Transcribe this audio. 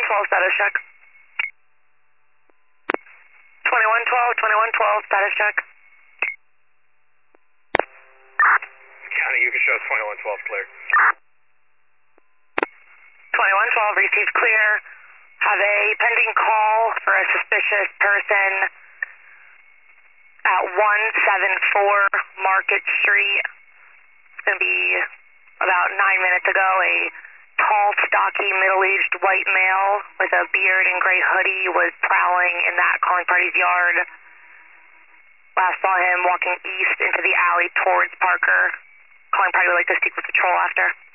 2112, status check. 2112, status check. County, you can show us 2112 clear. 2112, received clear. Have a pending call for a suspicious person at 174 Market Street. It's going to be about 9 minutes ago. A tall, stocky, middle-aged white male with a beard and gray hoodie was prowling in that calling party's yard. Last saw him walking east into the alley towards Parker. Calling party would like to speak with patrol after.